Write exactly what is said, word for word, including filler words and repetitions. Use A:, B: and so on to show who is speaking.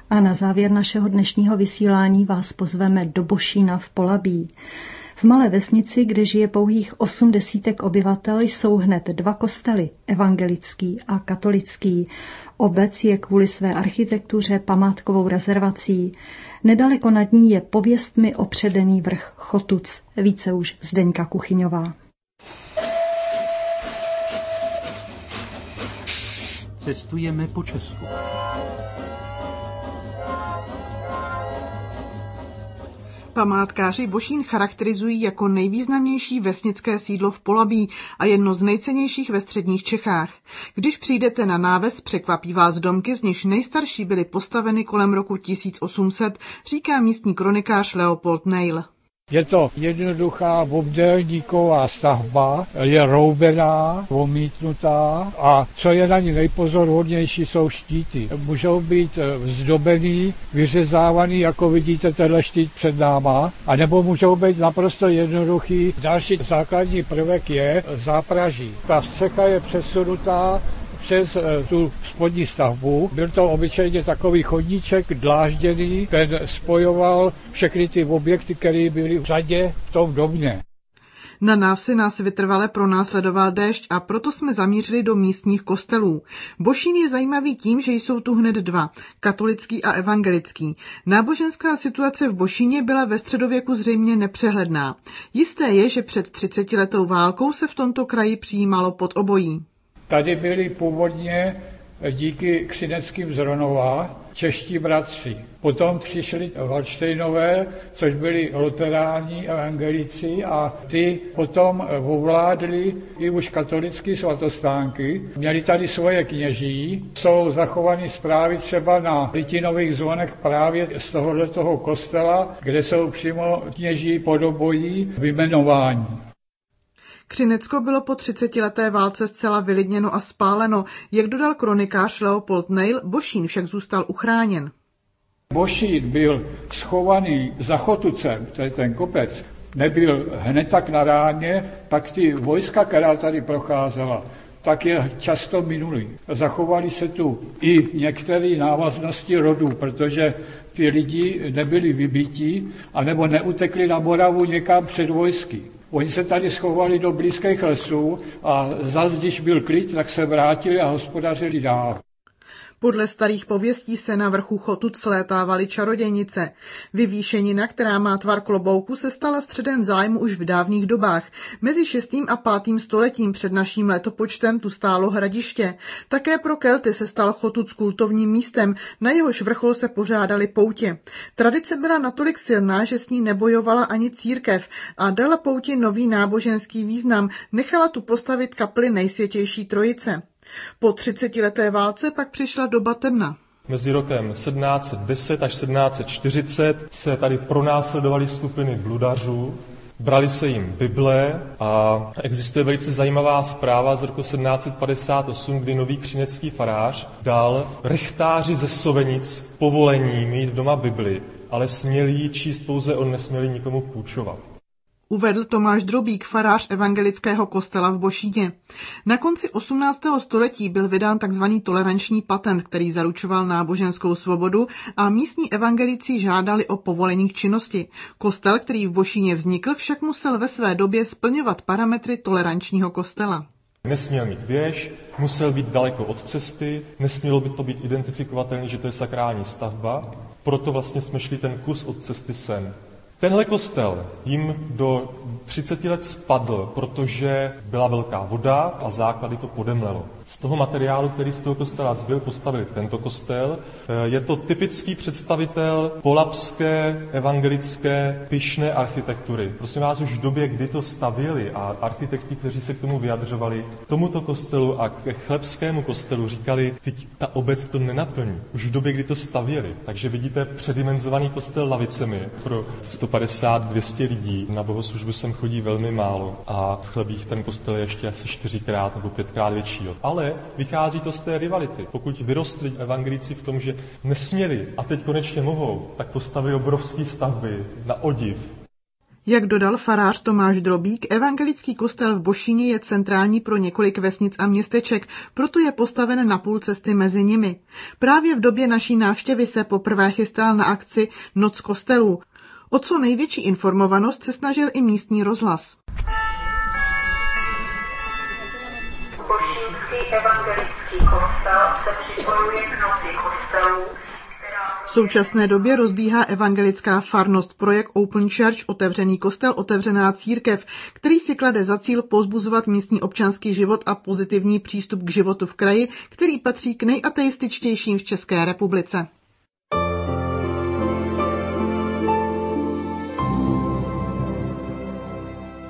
A: A na závěr našeho dnešního vysílání vás pozveme do Bošína v Polabí. V malé vesnici, kde žije pouhých osm desítek obyvatel, jsou hned dva kostely, evangelický a katolický. Obec je kvůli své architektuře památkovou rezervací. Nedaleko nad ní je pověstmi opředený vrch Chotuc. Více už Zdeňka Kuchyňová.
B: Cestujeme po Česku.
C: Památkáři Bošín charakterizují jako nejvýznamnější vesnické sídlo v Polabí a jedno z nejcennějších ve středních Čechách. Když přijdete na náves, překvapí vás domky, z nichž nejstarší byly postaveny kolem roku tisíc osm set, říká místní kronikář Leopold Neil.
D: Je to jednoduchá obdélníková stavba, je roubená, omítnutá a co je na ní nejpozoruhodnější, jsou štíty. Můžou být vzdobený, vyřezávaný, jako vidíte tenhle štít před náma, anebo můžou být naprosto jednoduchý. Další základní prvek je zápraží. Ta střecha je přesunutá přes tu spodní stavbu. Byl to obyčejně takový chodníček dlážděný, ten spojoval všechny ty objekty, které byly v řadě v tom domě.
C: Na návsi nás vytrvale pronásledoval déšť a proto jsme zamířili do místních kostelů. Bošín je zajímavý tím, že jsou tu hned dva, katolický a evangelický. Náboženská situace v Bošíně byla ve středověku zřejmě nepřehledná. Jisté je, že před třicetiletou válkou se v tomto kraji přijímalo pod obojí.
D: Tady byli původně díky Křineckým z Ronova čeští bratři. Potom přišli Valdštejnové, což byli luteráni evangelici a ty potom ovládli i už katolické svatostánky. Měli tady svoje kněží, jsou zachovány zprávy třeba na litinových zvonech právě z tohoto kostela, kde jsou přímo kněží podobojí vyjmenováni.
C: Křinecko bylo po třicetileté válce zcela vylidněno a spáleno. Jak dodal kronikář Leopold Neil, Bošín však zůstal uchráněn.
D: Bošín byl schovaný za Chotucem, to je ten kopec, nebyl hned tak na ráně, tak ty vojska, která tady procházela, tak je často minulý. Zachovali se tu i některé návaznosti rodů, protože ty lidi nebyli vybití, anebo neutekli na Moravu někam před vojsky. Oni se tady schovali do blízkých lesů a zas, když byl klid, tak se vrátili a hospodařili dál.
C: Podle starých pověstí se na vrchu Chotuc slétávaly čarodějnice. Vyvýšenina, která má tvar klobouku, se stala středem zájmu už v dávných dobách. Mezi šestým a pátým stoletím před naším letopočtem tu stálo hradiště. Také pro Kelty se stal Chotuc kultovním místem, na jehož vrchol se pořádaly poutě. Tradice byla natolik silná, že s ní nebojovala ani církev a dala pouti nový náboženský význam, nechala tu postavit kapli Nejsvětější Trojice. Po třicetileté válce pak přišla doba temna.
E: Mezi rokem sedmnáct set deset až sedmnáct set čtyřicet se tady pronásledovaly skupiny bludařů, brali se jim Bible a existuje velice zajímavá zpráva z roku sedmnáct set padesát osm, kdy nový křinecký farář dal rychtáři ze Sovenic povolení mít doma Bibli, ale směli ji číst pouze on, nesměli nikomu půjčovat.
C: Uvedl Tomáš Drobík, farář evangelického kostela v Bošíně. Na konci osmnáctého století byl vydán tzv. Toleranční patent, který zaručoval náboženskou svobodu a místní evangelici žádali o povolení k činnosti. Kostel, který v Bošíně vznikl, však musel ve své době splňovat parametry tolerančního kostela.
E: Nesměl mít věž, musel být daleko od cesty, nesmělo by to být identifikovatelné, že to je sakrální stavba, proto vlastně jsme šli ten kus od cesty sem. Tenhle kostel jim do třiceti let spadl, protože byla velká voda a základy to podemlelo. Z toho materiálu, který z toho kostela zbyl, postavili tento kostel. Je to typický představitel polabské evangelické pyšné architektury. Prosím vás, už v době, kdy to stavěli a architekti, kteří se k tomu vyjadřovali, tomuto kostelu a k chlebskému kostelu říkali, teď ta obec to nenaplní. Už v době, kdy to stavěli. Takže vidíte předimenzovaný kostel lavicemi pro sto padesát dvě stě lidí. Na bohoslužbu sem chodí velmi málo a v Chlebích ten kostel je ještě asi čtyřikrát nebo pětkrát větší. Ale vychází to z té rivality. Pokud vyrostli evangelíci v tom, že nesměli a teď konečně mohou, tak postavili obrovské stavby na odiv.
C: Jak dodal farář Tomáš Drobík, evangelický kostel v Bošíně je centrální pro několik vesnic a městeček, proto je postaven na půl cesty mezi nimi. Právě v době naší návštěvy se poprvé chystal na akci Noc kostelů. O co největší informovanost se snažil i místní rozhlas.
F: Bošínský evangelický kostel se připojuje k Noci kostelů.
C: V současné době rozbíhá evangelická farnost projekt Open Church, otevřený kostel, otevřená církev, který si klade za cíl povzbuzovat místní občanský život a pozitivní přístup k životu v kraji, který patří k nejateističtějším v České republice.